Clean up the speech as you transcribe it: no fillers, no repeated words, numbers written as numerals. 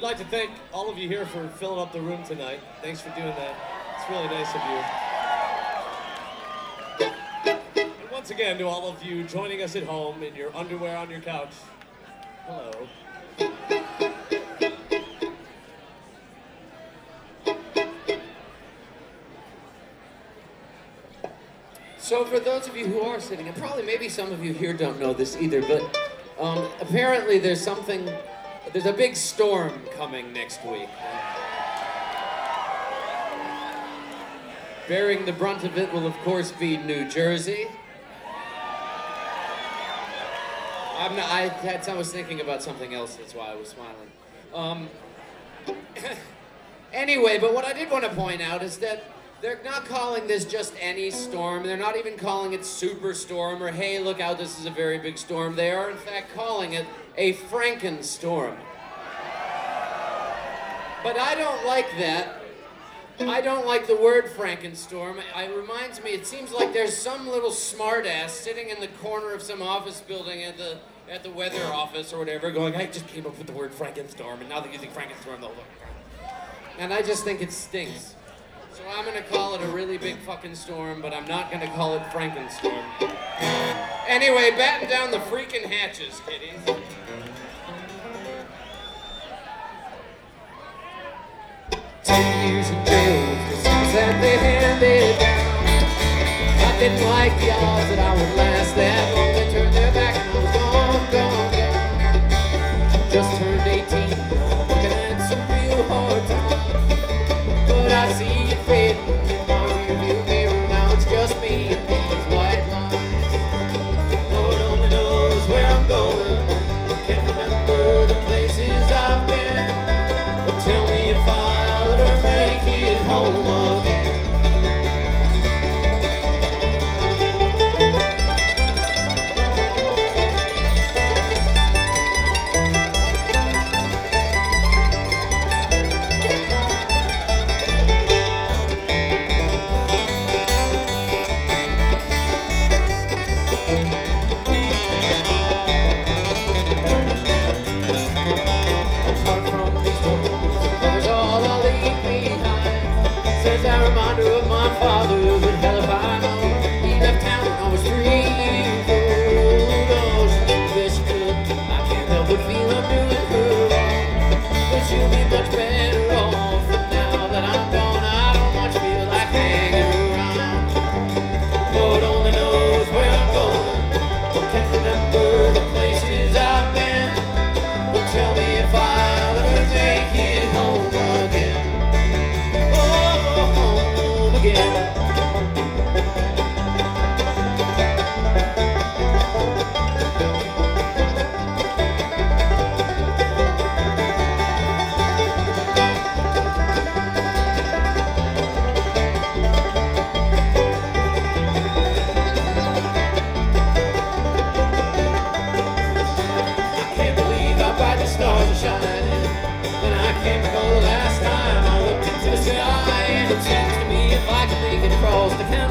We'd like to thank all of you here for filling up the room tonight. Thanks for doing that. It's really nice of you. And once again, to all of you joining us at home in your underwear on your couch, hello. So for those of you who are sitting, and probably maybe some of you here don't know this either, but apparently there's a big storm coming next week. Bearing the brunt of it will of course be New Jersey. I was thinking about something else, that's why I was smiling. Anyway, but what I did want to point out is that they're not calling this just any storm. They're not even calling it Superstorm or, hey, look out, this is a very big storm. They are, in fact, calling it a Frankenstorm. But I don't like that. I don't like the word Frankenstorm. It reminds me, it seems like there's some little smartass sitting in the corner of some office building at the weather office or whatever going, I just came up with the word Frankenstorm, and now they're using Frankenstorm the whole time. And I just think it stinks. So I'm gonna call it a really big fucking storm, but I'm not gonna call it Frankenstorm. Anyway, batten down the freaking hatches, kiddies. 10 years in jail was the sentence that they handed down. I didn't like the odds that I would last that long. They turned their back and I was gone. Just turned 18, looking at some real hard times. But I see it fading in my rearview mirror. Now it's just me and these white lines. Lord only knows where I'm going. Can't remember the places I've been. But tell me if I'll ever make it home again. Across the